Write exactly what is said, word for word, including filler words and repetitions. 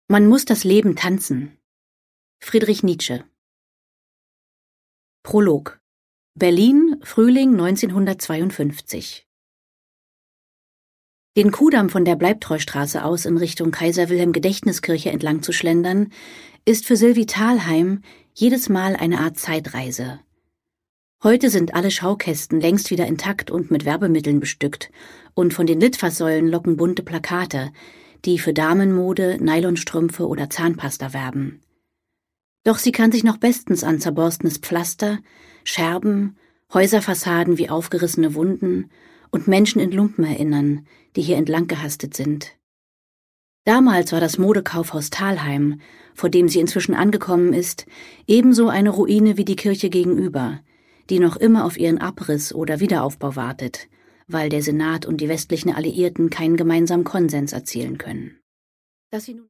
Man muss das Leben tanzen. Friedrich Nietzsche. Prolog. Berlin, Frühling neunzehnhundertzweiundfünfzig. Den Kudamm von der Bleibtreustraße aus in Richtung Kaiser-Wilhelm-Gedächtniskirche entlang zu schlendern, ist für Sylvie Thalheim jedes Mal eine Art Zeitreise. Heute sind alle Schaukästen längst wieder intakt und mit Werbemitteln bestückt, und von den Litfaßsäulen locken bunte Plakate, die für Damenmode, Nylonstrümpfe oder Zahnpasta werben. Doch sie kann sich noch bestens an zerborstenes Pflaster, Scherben, Häuserfassaden wie aufgerissene Wunden und Menschen in Lumpen erinnern, die hier entlang gehastet sind. Damals war das Modekaufhaus Thalheim, vor dem sie inzwischen angekommen ist, ebenso eine Ruine wie die Kirche gegenüber, die noch immer auf ihren Abriss oder Wiederaufbau wartet, weil der Senat und die westlichen Alliierten keinen gemeinsamen Konsens erzielen können. Dass sie nun